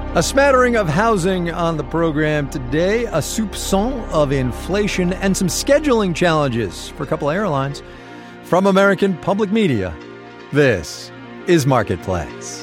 A smattering of housing on the program today, a soupçon of inflation, and some scheduling challenges for a couple of airlines. From American Public Media, this is Marketplace.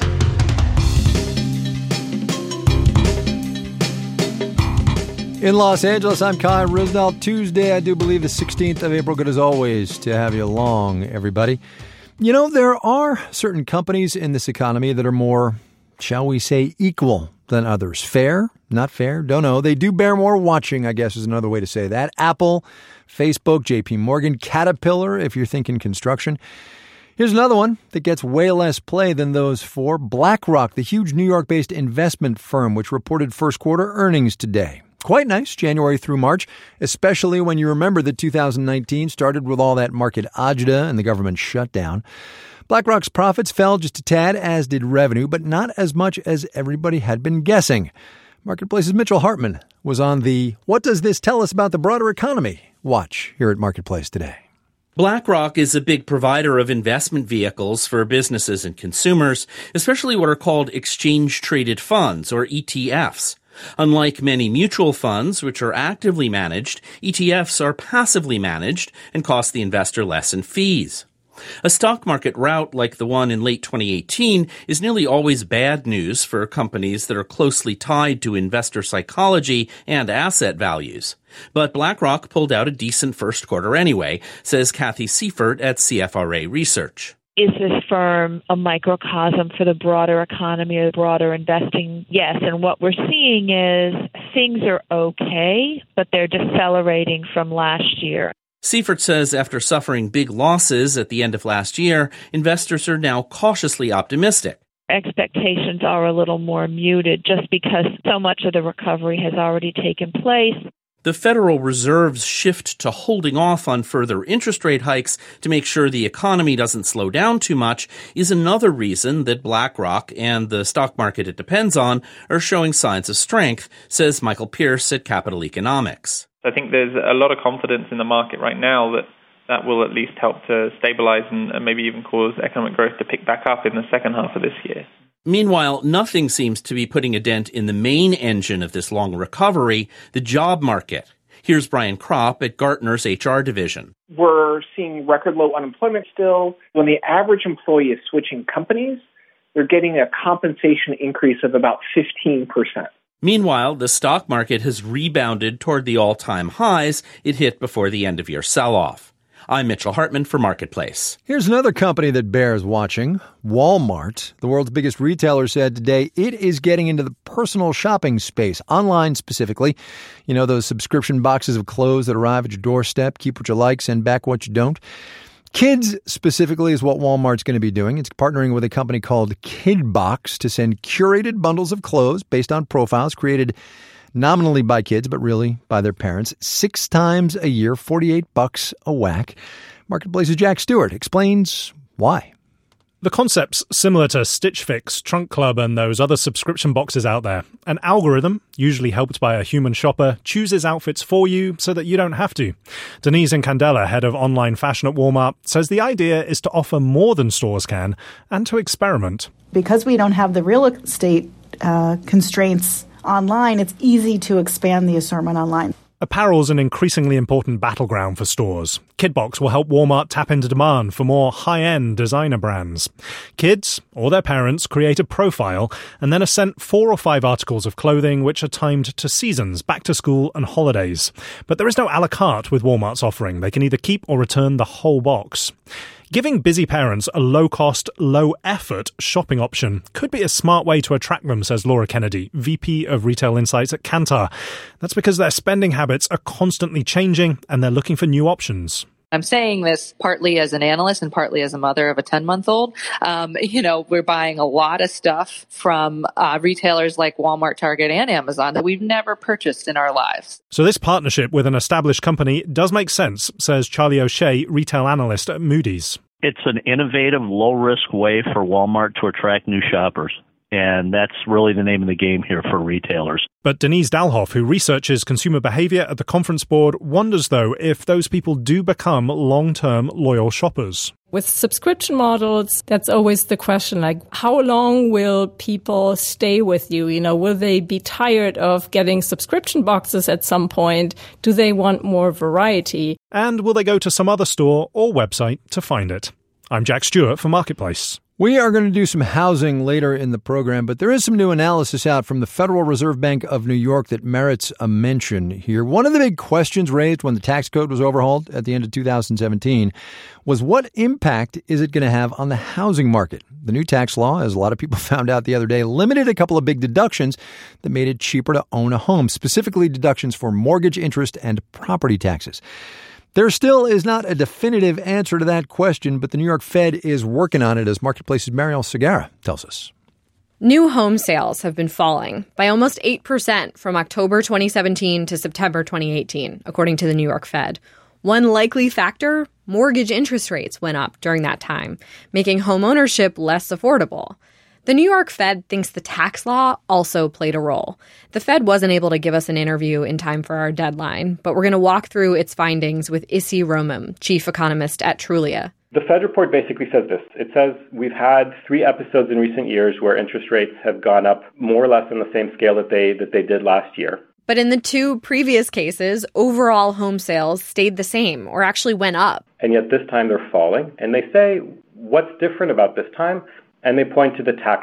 In Los Angeles, I'm Kai Risnell. Tuesday, I do believe the 16th of April. Good as always to have you along, everybody. You know, there are certain companies in this economy that are more, shall we say, equal than others. Fair? Not fair? Don't know. They do bear more watching, I guess is another way to say that. Apple, Facebook, JP Morgan, Caterpillar, if you're thinking construction. Here's another one that gets way less play than those four. BlackRock, the huge New York-based investment firm, which reported first quarter earnings today. Quite nice, January through March, especially when you remember that 2019 started with all that market agita and the government shutdown. BlackRock's profits fell just a tad, as did revenue, but not as much as everybody had been guessing. Marketplace's Mitchell Hartman was on the What Does This Tell Us About the Broader Economy? Watch here at Marketplace today. BlackRock is a big provider of investment vehicles for businesses and consumers, especially what are called exchange-traded funds, or ETFs. Unlike many mutual funds, which are actively managed, ETFs are passively managed and cost the investor less in fees. A stock market rout like the one in late 2018 is nearly always bad news for companies that are closely tied to investor psychology and asset values. But BlackRock pulled out a decent first quarter anyway, says Kathy Seifert at CFRA Research. Is this firm a microcosm for the broader economy or broader investing? Yes, and what we're seeing is things are okay, but they're decelerating from last year. Seifert says after suffering big losses at the end of last year, investors are now cautiously optimistic. Expectations are a little more muted just because so much of the recovery has already taken place. The Federal Reserve's shift to holding off on further interest rate hikes to make sure the economy doesn't slow down too much is another reason that BlackRock and the stock market it depends on are showing signs of strength, says Michael Pierce at Capital Economics. I think there's a lot of confidence in the market right now that will at least help to stabilize and maybe even cause economic growth to pick back up in the second half of this year. Meanwhile, nothing seems to be putting a dent in the main engine of this long recovery, the job market. Here's Brian Kropp at Gartner's HR division. We're seeing record low unemployment still. When the average employee is switching companies, they're getting a compensation increase of about 15%. Meanwhile, the stock market has rebounded toward the all-time highs it hit before the end-of-year sell-off. I'm Mitchell Hartman for Marketplace. Here's another company that bears watching. Walmart, the world's biggest retailer, said today it is getting into the personal shopping space, online specifically. You know, those subscription boxes of clothes that arrive at your doorstep, keep what you like, send back what you don't. Kids specifically is what Walmart's going to be doing. It's partnering with a company called KidBox to send curated bundles of clothes based on profiles created nominally by kids, but really by their parents, 6 times a year, $48 a whack. Marketplace's Jack Stewart explains why. The concept's similar to Stitch Fix, Trunk Club, and those other subscription boxes out there. An algorithm, usually helped by a human shopper, chooses outfits for you so that you don't have to. Denise Incandela, head of online fashion at Walmart, says the idea is to offer more than stores can and to experiment. Because we don't have the real estate constraints online, it's easy to expand the assortment online. Apparel's an increasingly important battleground for stores. KidBox will help Walmart tap into demand for more high-end designer brands. Kids, or their parents, create a profile and then are sent 4 or 5 articles of clothing which are timed to seasons, back to school and holidays. But there is no a la carte with Walmart's offering. They can either keep or return the whole box. Giving busy parents a low-cost, low-effort shopping option could be a smart way to attract them, says Laura Kennedy, VP of Retail Insights at Kantar. That's because their spending habits are constantly changing and they're looking for new options. I'm saying this partly as an analyst and partly as a mother of a 10-month-old. We're buying a lot of stuff from retailers like Walmart, Target, and Amazon that we've never purchased in our lives. So this partnership with an established company does make sense, says Charlie O'Shea, retail analyst at Moody's. It's an innovative, low-risk way for Walmart to attract new shoppers. And that's really the name of the game here for retailers. But Denise Dalhoff, who researches consumer behavior at the Conference Board, wonders, though, if those people do become long-term loyal shoppers. With subscription models, that's always the question, like, how long will people stay with you? You know, will they be tired of getting subscription boxes at some point? Do they want more variety? And will they go to some other store or website to find it? I'm Jack Stewart for Marketplace. We are going to do some housing later in the program, but there is some new analysis out from the Federal Reserve Bank of New York that merits a mention here. One of the big questions raised when the tax code was overhauled at the end of 2017 was, what impact is it going to have on the housing market? The new tax law, as a lot of people found out the other day, limited a couple of big deductions that made it cheaper to own a home, specifically deductions for mortgage interest and property taxes. There still is not a definitive answer to that question, but the New York Fed is working on it, as Marketplace's Marielle Segarra tells us. New home sales have been falling by almost 8% from October 2017 to September 2018, according to the New York Fed. One likely factor, mortgage interest rates went up during that time, making home ownership less affordable. The New York Fed thinks the tax law also played a role. The Fed wasn't able to give us an interview in time for our deadline, but we're going to walk through its findings with Issi Romem, chief economist at Trulia. The Fed report basically says this. It says we've had 3 episodes in recent years where interest rates have gone up more or less on the same scale that they did last year. But in the 2 previous cases, overall home sales stayed the same or actually went up. And yet this time they're falling. And they say, what's different about this time? And they point to the tax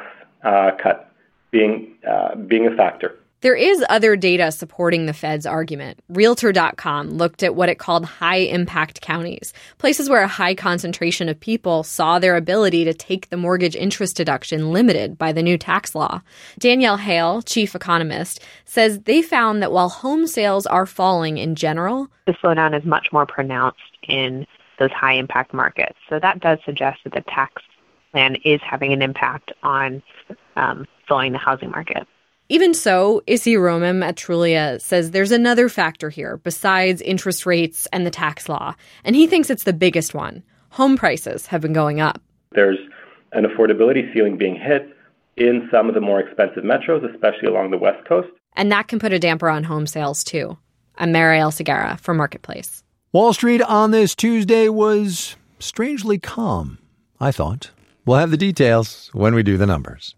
cut being a factor. There is other data supporting the Fed's argument. Realtor.com looked at what it called high-impact counties, places where a high concentration of people saw their ability to take the mortgage interest deduction limited by the new tax law. Danielle Hale, chief economist, says they found that while home sales are falling in general, the slowdown is much more pronounced in those high-impact markets. So that does suggest that the tax plan is having an impact on slowing the housing market. Even so, Issi Romem at Trulia says there's another factor here besides interest rates and the tax law, and he thinks it's the biggest one. Home prices have been going up. There's an affordability ceiling being hit in some of the more expensive metros, especially along the West Coast. And that can put a damper on home sales, too. I'm Marielle Segarra for Marketplace. Wall Street on this Tuesday was strangely calm, I thought. We'll have the details when we do the numbers.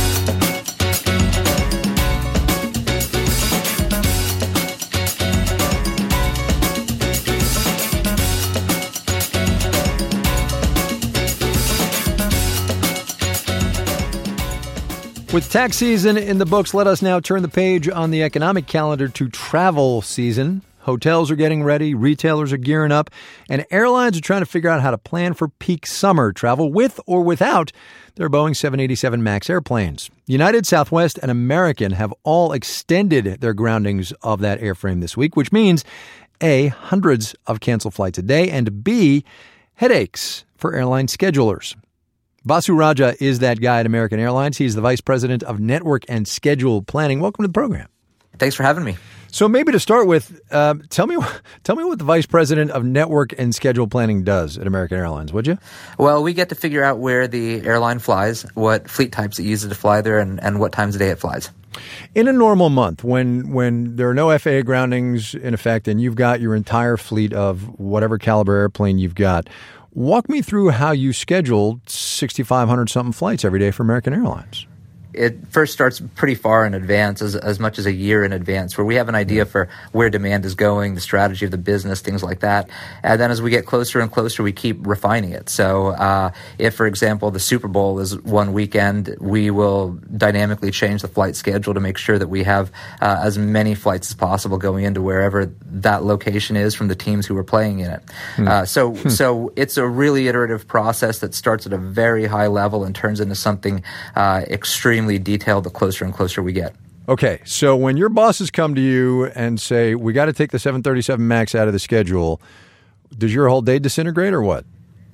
With tax season in the books, let us now turn the page on the economic calendar to travel season. Hotels are getting ready, retailers are gearing up, and airlines are trying to figure out how to plan for peak summer travel with or without their Boeing 787 MAX airplanes. United, Southwest, and American have all extended their groundings of that airframe this week, which means A, hundreds of canceled flights a day, and B, headaches for airline schedulers. Vasu Raja is that guy at American Airlines. He's the vice president of network and schedule planning. Welcome to the program. Thanks for having me. So maybe to start with, tell me what the vice president of network and schedule planning does at American Airlines, would you? Well, we get to figure out where the airline flies, what fleet types it uses to fly there, and what times of day it flies. In a normal month, when there are no FAA groundings in effect and you've got your entire fleet of whatever caliber airplane you've got, walk me through how you schedule 6,500-something flights every day for American Airlines. It first starts pretty far in advance, as much as a year in advance, where we have an idea for where demand is going, the strategy of the business, things like that. And then as we get closer and closer, we keep refining it. So if, for example, the Super Bowl is one weekend, we will dynamically change the flight schedule to make sure that we have as many flights as possible going into wherever that location is from the teams who are playing in it. So it's a really iterative process that starts at a very high level and turns into something extremely detailed the closer and closer we get. Okay, so when your bosses come to you and say, we got to take the 737 MAX out of the schedule, does your whole day disintegrate or what?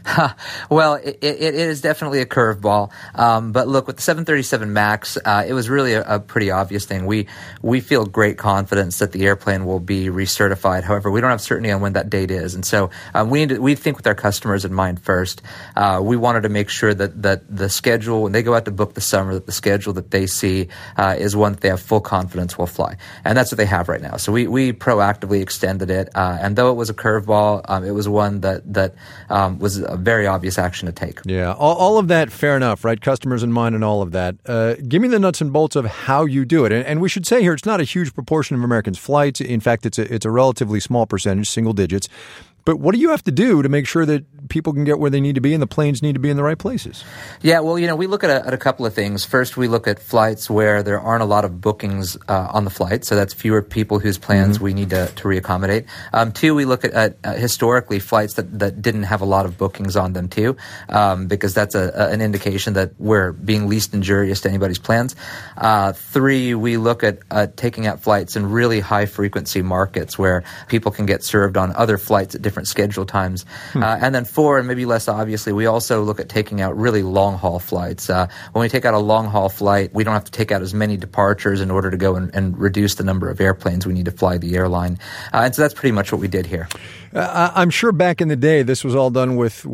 Well, it is definitely a curveball. But look, with the 737 MAX, it was really a pretty obvious thing. We feel great confidence that the airplane will be recertified. However, we don't have certainty on when that date is. And so we think with our customers in mind first. We wanted to make sure that the schedule, when they go out to book the summer, that the schedule that they see is one that they have full confidence will fly. And that's what they have right now. So we proactively extended it. And though it was a curveball, it was one that was a very obvious action to take. Yeah, all of that, fair enough, right? Customers in mind and all of that. Give me the nuts and bolts of how you do it. And we should say here, it's not a huge proportion of Americans' flights. In fact, it's a relatively small percentage, single digits. But what do you have to do to make sure that people can get where they need to be and the planes need to be in the right places? Yeah, well, we look at a couple of things. First, we look at flights where there aren't a lot of bookings on the flight, so that's fewer people whose plans we need to reaccommodate. Two, we look at historically flights that didn't have a lot of bookings on them too, because that's an indication that we're being least injurious to anybody's plans. Three, we look at taking out flights in really high-frequency markets where people can get served on other flights at different schedule times. And then four, and maybe less obviously, we also look at taking out really long-haul flights. When we take out a long-haul flight, we don't have to take out as many departures in order to go and reduce the number of airplanes we need to fly the airline. And so that's pretty much what we did here. I'm sure back in the day, this was all done with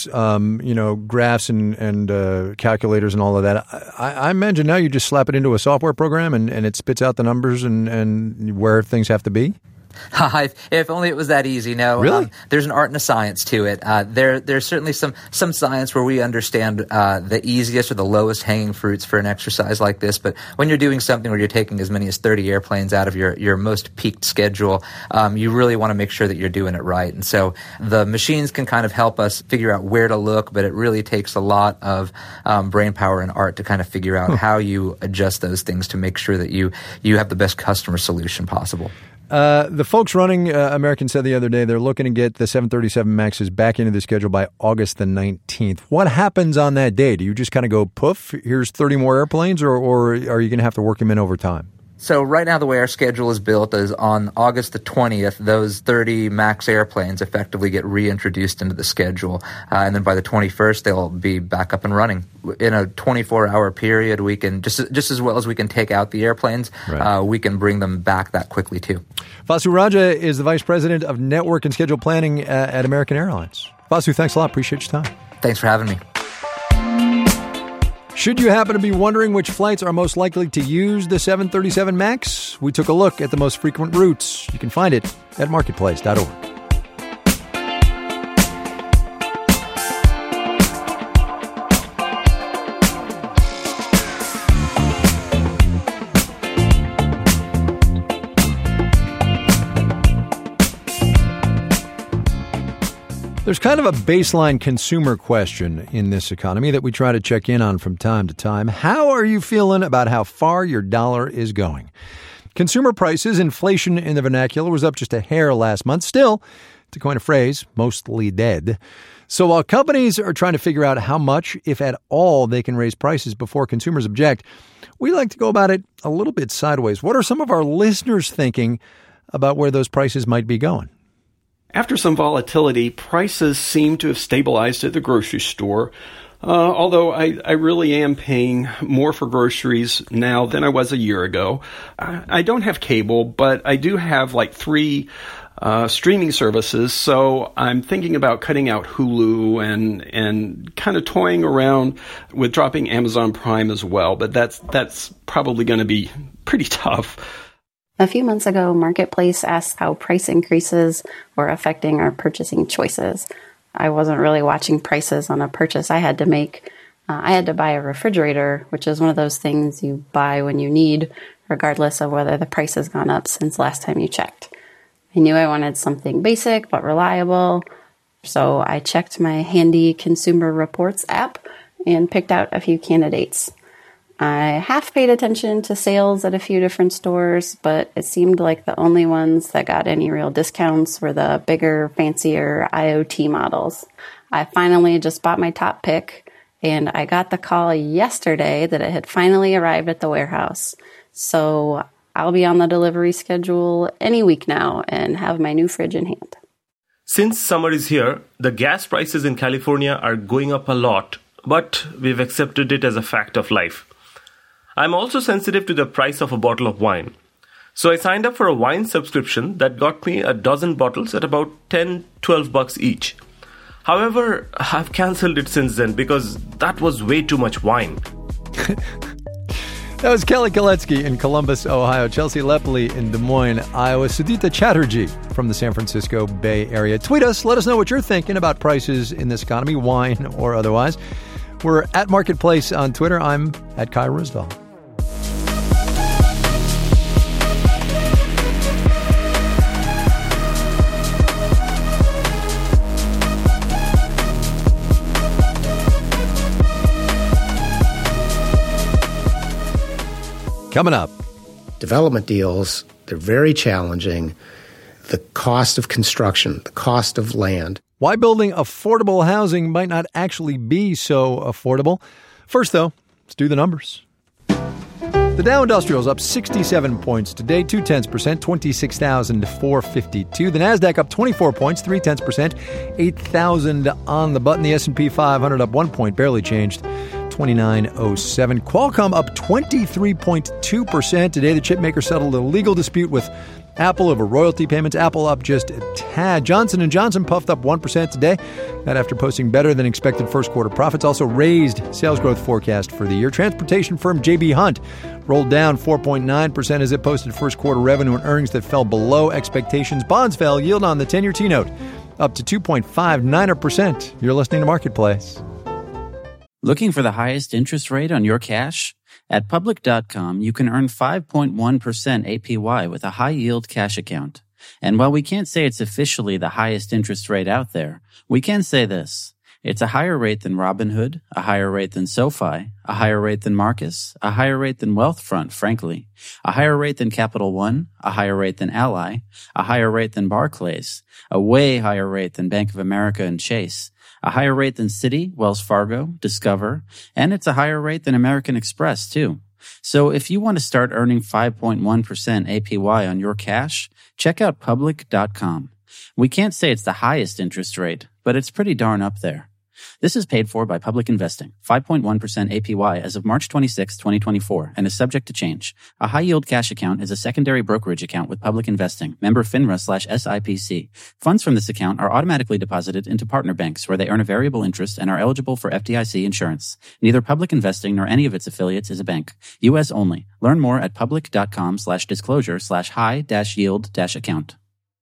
graphs and calculators and all of that. I imagine now you just slap it into a software program and it spits out the numbers and where things have to be? If only it was that easy. No, really? There's an art and a science to it. There's certainly some science where we understand the easiest or the lowest hanging fruits for an exercise like this. But when you're doing something where you're taking as many as 30 airplanes out of your most peaked schedule, you really want to make sure that you're doing it right. And so the machines can kind of help us figure out where to look, but it really takes a lot of brain power and art to kind of figure out how you adjust those things to make sure that you have the best customer solution possible. The folks running American said the other day they're looking to get the 737 MAXs back into the schedule by August the 19th. What happens on that day? Do you just kind of go, poof, here's 30 more airplanes, or are you going to have to work them in over time? So right now the way our schedule is built is on August the 20th, those 30 MAX airplanes effectively get reintroduced into the schedule. And then by the 21st, they'll be back up and running. In a 24-hour period, we can, just as well as we can take out the airplanes, we can bring them back that quickly too. Vasu Raja is the Vice President of Network and Schedule Planning at American Airlines. Vasu, thanks a lot. Appreciate your time. Thanks for having me. Should you happen to be wondering which flights are most likely to use the 737 MAX, we took a look at the most frequent routes. You can find it at marketplace.org. There's kind of a baseline consumer question in this economy that we try to check in on from time to time. How are you feeling about how far your dollar is going? Consumer prices, inflation in the vernacular, was up just a hair last month. Still, to coin a phrase, mostly dead. So while companies are trying to figure out how much, if at all, they can raise prices before consumers object, we like to go about it a little bit sideways. What are some of our listeners thinking about where those prices might be going? After some volatility, prices seem to have stabilized at the grocery store, although I really am paying more for groceries now than I was a year ago. I don't have cable, but I do have like 3 streaming services, so I'm thinking about cutting out Hulu and kind of toying around with dropping Amazon Prime as well, but that's probably going to be pretty tough. A few months ago, Marketplace asked how price increases were affecting our purchasing choices. I wasn't really watching prices on a purchase I had to make. I had to buy a refrigerator, which is one of those things you buy when you need, regardless of whether the price has gone up since last time you checked. I knew I wanted something basic but reliable, so I checked my handy Consumer Reports app and picked out a few candidates. I half paid attention to sales at a few different stores, but it seemed like the only ones that got any real discounts were the bigger, fancier IoT models. I finally just bought my top pick, and I got the call yesterday that it had finally arrived at the warehouse. So I'll be on the delivery schedule any week now and have my new fridge in hand. Since summer is here, the gas prices in California are going up a lot, but we've accepted it as a fact of life. I'm also sensitive to the price of a bottle of wine. So I signed up for a wine subscription that got me a dozen bottles at about $10-12 each. However, I've cancelled it since then because that was way too much wine. That was Kelly Koletsky in Columbus, Ohio, Chelsea Lepley in Des Moines, Iowa, Sudhita Chatterjee from the San Francisco Bay Area. Tweet us. Let us know what you're thinking about prices in this economy, wine or otherwise. We're at Marketplace on Twitter. I'm at Kai Ryssdal. Coming up. Development deals, they're very challenging. The cost of construction, the cost of land. Why building affordable housing might not actually be so affordable. First, though, let's do the numbers. The Dow Industrial is up 67 points today, 0.2%, 26,452. The Nasdaq up 24 points, 0.3%, 8,000 on the button. The S&P 500 up 1 point, barely changed, 2907. Qualcomm up 23.2%. Today, the chip maker settled a legal dispute with Apple over royalty payments. Apple up just a tad. Johnson & Johnson puffed up 1% today. That after posting better than expected first quarter profits. Also raised sales growth forecast for the year. Transportation firm J.B. Hunt rolled down 4.9% as it posted first quarter revenue and earnings that fell below expectations. Bonds fell. Yield on the 10-year T-note up to 2.59%. You're listening to Marketplace. Looking for the highest interest rate on your cash? At Public.com, you can earn 5.1% APY with a high-yield cash account. And while we can't say it's officially the highest interest rate out there, we can say this. It's a higher rate than Robinhood, a higher rate than SoFi, a higher rate than Marcus, a higher rate than Wealthfront, frankly, a higher rate than Capital One, a higher rate than Ally, a higher rate than Barclays, a way higher rate than Bank of America and Chase, a higher rate than Citi, Wells Fargo, Discover, and it's a higher rate than American Express, too. So if you want to start earning 5.1% APY on your cash, check out Public.com. We can't say it's the highest interest rate, but it's pretty darn up there. This is paid for by Public Investing, 5.1% APY as of March 26, 2024, and is subject to change. A high-yield cash account is a secondary brokerage account with Public Investing, member FINRA/SIPC. Funds from this account are automatically deposited into partner banks where they earn a variable interest and are eligible for FDIC insurance. Neither Public Investing nor any of its affiliates is a bank. U.S. only. Learn more at public.com/disclosure/high-yield-account.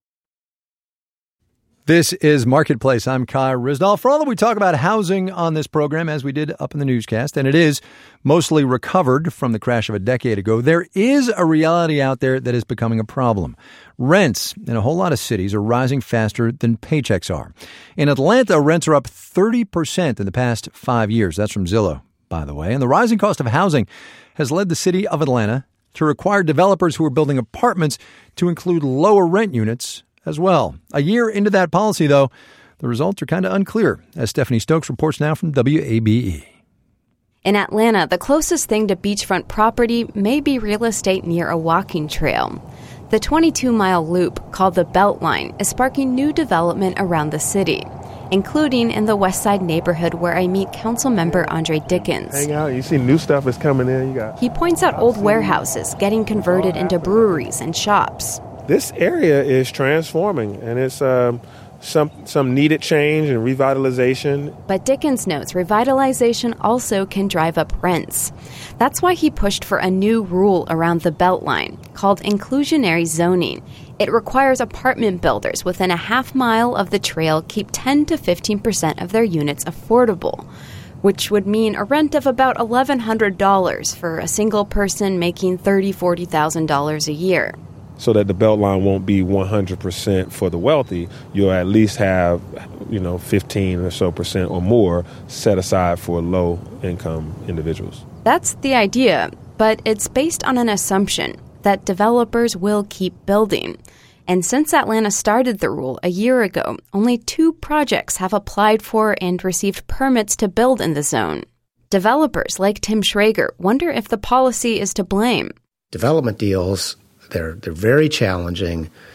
This is Marketplace. I'm Kai Ryssdal. For all that we talk about housing on this program, as we did up in the newscast, and it is mostly recovered from the crash of a decade ago, there is a reality out there that is becoming a problem. Rents in a whole lot of cities are rising faster than paychecks are. In Atlanta, rents are up 30% in the past 5 years. That's from Zillow, by the way. And the rising cost of housing has led the city of Atlanta to require developers who are building apartments to include lower rent units as well. A year into that policy, though, the results are kind of unclear, as Stephanie Stokes reports now from WABE. In Atlanta, the closest thing to beachfront property may be real estate near a walking trail. The 22-mile loop, called the Beltline, is sparking new development around the city, including in the West Side neighborhood where I meet Councilmember Andre Dickens. Hang out, you see new stuff is coming in. He points out old warehouses getting converted into breweries and shops. This area is transforming, and it's some needed change and revitalization. But Dickens notes revitalization also can drive up rents. That's why he pushed for a new rule around the Beltline called inclusionary zoning. It requires apartment builders within a half mile of the trail keep 10 to 15% of their units affordable, which would mean a rent of about $1,100 for a single person making $30,000, $40,000 a year. So that the Beltline won't be 100% for the wealthy, you'll at least have, 15 or so percent or more set aside for low-income individuals. That's the idea, but it's based on an assumption that developers will keep building. And since Atlanta started the rule a year ago, only 2 projects have applied for and received permits to build in the zone. Developers like Tim Schrager wonder if the policy is to blame. Development deals, they're very challenging.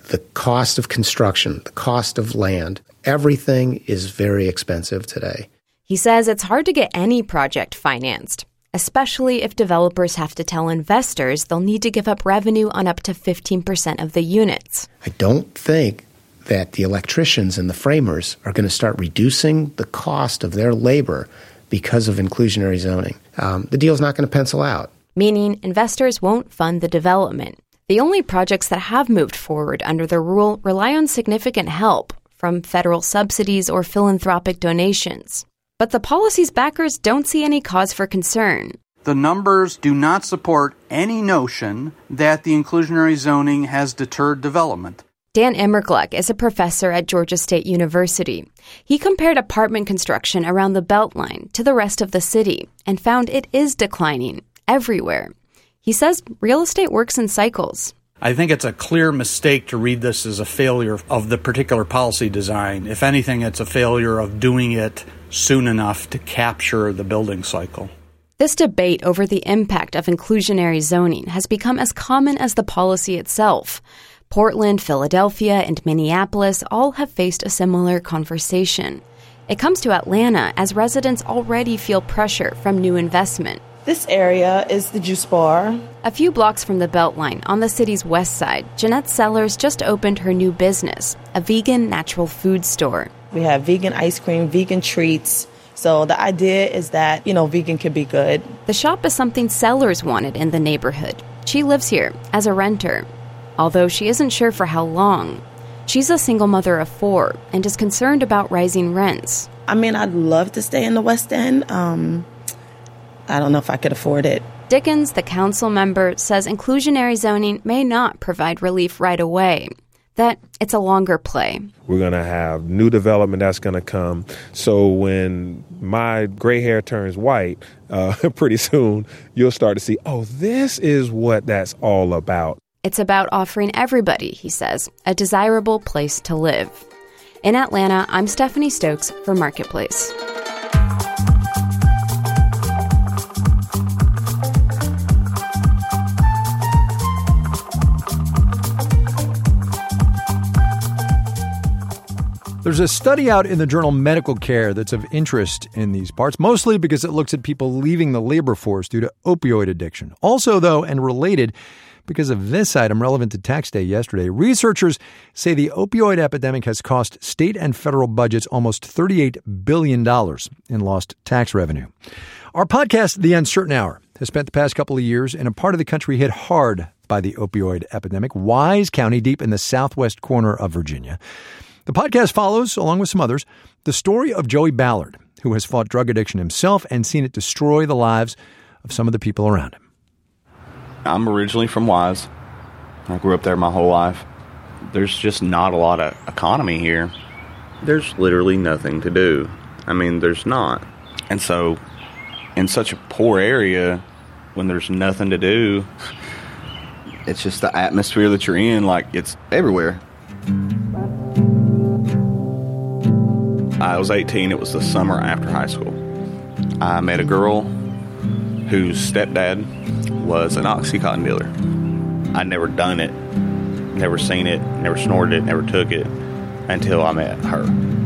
the cost of construction, the cost of land, everything is very expensive today. He says it's hard to get any project financed, especially if developers have to tell investors they'll need to give up revenue on up to 15% of the units. I don't think that the electricians and the framers are going to start reducing the cost of their labor because of inclusionary zoning. The deal's not going to pencil out. Meaning investors won't fund the development. The only projects that have moved forward under the rule rely on significant help from federal subsidies or philanthropic donations. But the policy's backers don't see any cause for concern. The numbers do not support any notion that the inclusionary zoning has deterred development. Dan Immergluck is a professor at Georgia State University. He compared apartment construction around the Beltline to the rest of the city and found it is declining everywhere. He says real estate works in cycles. I think it's a clear mistake to read this as a failure of the particular policy design. If anything, it's a failure of doing it soon enough to capture the building cycle. This debate over the impact of inclusionary zoning has become as common as the policy itself. Portland, Philadelphia, and Minneapolis all have faced a similar conversation. It comes to Atlanta as residents already feel pressure from new investment. This area is the Juice Bar. A few blocks from the Beltline, on the city's west side, Jeanette Sellers just opened her new business, a vegan natural food store. We have vegan ice cream, vegan treats. So the idea is that, vegan can be good. The shop is something Sellers wanted in the neighborhood. She lives here as a renter, although she isn't sure for how long. She's a single mother of 4 and is concerned about rising rents. I'd love to stay in the West End. I don't know if I could afford it. Dickens, the council member, says inclusionary zoning may not provide relief right away, that it's a longer play. We're going to have new development that's going to come. So when my gray hair turns white, pretty soon you'll start to see, this is what that's all about. It's about offering everybody, he says, a desirable place to live. In Atlanta, I'm Stephanie Stokes for Marketplace. There's a study out in the journal Medical Care that's of interest in these parts, mostly because it looks at people leaving the labor force due to opioid addiction. Also, though, and related, because of this item relevant to tax day yesterday, researchers say the opioid epidemic has cost state and federal budgets almost $38 billion in lost tax revenue. Our podcast, The Uncertain Hour, has spent the past couple of years in a part of the country hit hard by the opioid epidemic, Wise County, deep in the southwest corner of Virginia. The podcast follows, along with some others, the story of Joey Ballard, who has fought drug addiction himself and seen it destroy the lives of some of the people around him. I'm originally from Wise. I grew up there my whole life. There's just not a lot of economy here. There's literally nothing to do. There's not. And so, in such a poor area, when there's nothing to do, it's just the atmosphere that you're in, it's everywhere. I was 18. It was the summer after high school. I met a girl whose stepdad was an Oxycontin dealer. I'd never done it, never seen it, never snorted it, never took it until I met her.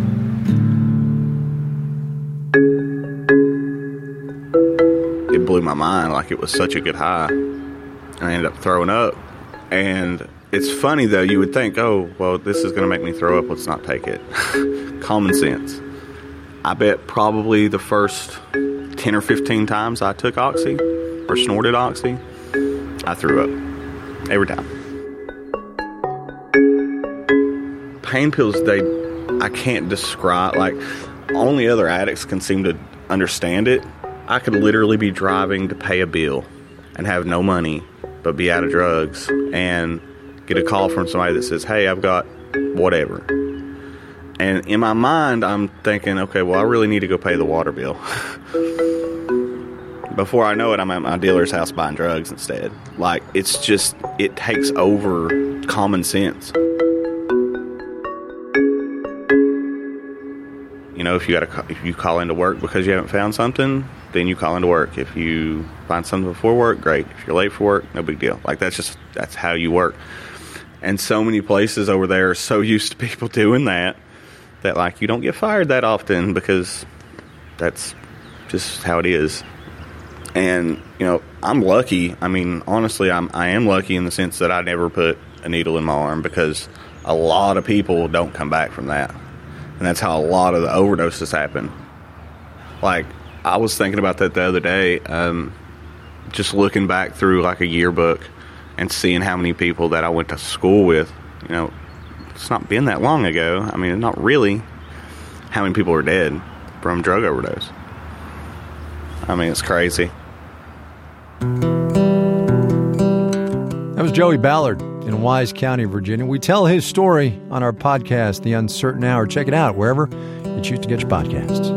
It blew my mind. It was such a good high. I ended up throwing up. And it's funny, though. You would think, this is going to make me throw up. Let's not take it. Common sense. I bet probably the first 10 or 15 times I took Oxy or snorted Oxy, I threw up. Every time. Pain pills, I can't describe. Only other addicts can seem to understand it. I could literally be driving to pay a bill and have no money but be out of drugs and get a call from somebody that says, hey, I've got whatever. And in my mind, I'm thinking, okay, well, I really need to go pay the water bill. Before I know it, I'm at my dealer's house buying drugs instead. It's just, it takes over common sense. If you call into work because you haven't found something, then you call into work. If you find something before work, great. If you're late for work, no big deal. That's how you work. And so many places over there are so used to people doing that like you don't get fired that often because that's just how it is. And, you know, I'm lucky. I mean, honestly, I am lucky in the sense that I never put a needle in my arm because a lot of people don't come back from that. And that's how a lot of the overdoses happen. Like, I was thinking about that the other day, just looking back through like a yearbook and seeing how many people that I went to school with. You know, it's not been that long ago. I mean, not really. How many people are dead from drug overdose? I mean, it's crazy. That was Joey Ballard in Wise County, Virginia. We tell his story on our podcast, The Uncertain Hour. Check it out wherever you choose to get your podcasts.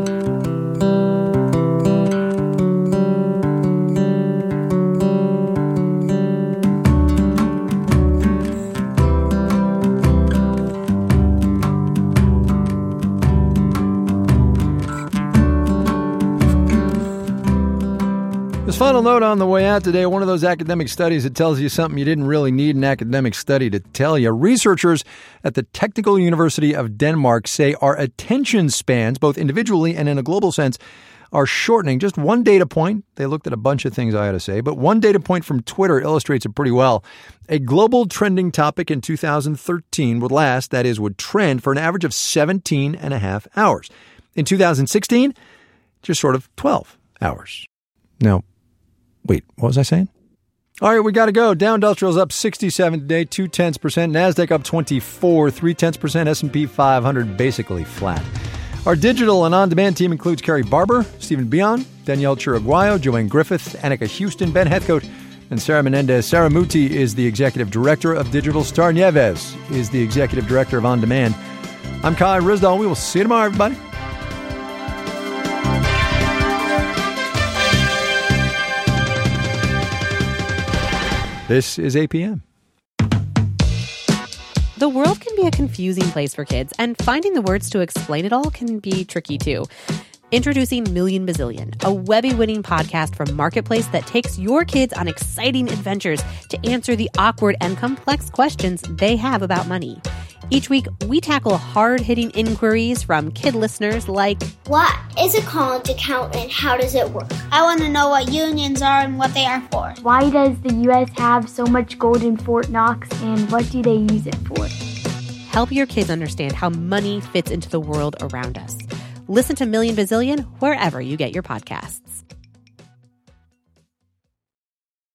Final note on the way out today, one of those academic studies that tells you something you didn't really need an academic study to tell you. Researchers at the Technical University of Denmark say our attention spans, both individually and in a global sense, are shortening. Just one data point. They looked at a bunch of things I had to say, but one data point from Twitter illustrates it pretty well. A global trending topic in 2013 would last, that is, would trend for an average of 17 and a half hours. In 2016, just sort of 12 hours. Now, wait, what was I saying? All right, we got to go. Dow Industrial's up 67 today, 0.2%. NASDAQ up 24, 0.3%. S&P 500 basically flat. Our digital and on-demand team includes Carrie Barber, Stephen Bion, Danielle Chiraguayo, Joanne Griffith, Annika Houston, Ben Heathcote, and Sarah Menendez. Sarah Muti is the executive director of digital. Star Nieves is the executive director of on-demand. I'm Kai Ryssdal. We will see you tomorrow, everybody. This is APM. The world can be a confusing place for kids, and finding the words to explain it all can be tricky too. Introducing Million Bazillion, a Webby-winning podcast from Marketplace that takes your kids on exciting adventures to answer the awkward and complex questions they have about money. Each week, we tackle hard-hitting inquiries from kid listeners like, what is a college account and how does it work? I want to know what unions are and what they are for. Why does the U.S. have so much gold in Fort Knox and what do they use it for? Help your kids understand how money fits into the world around us. Listen to Million Bazillion wherever you get your podcasts.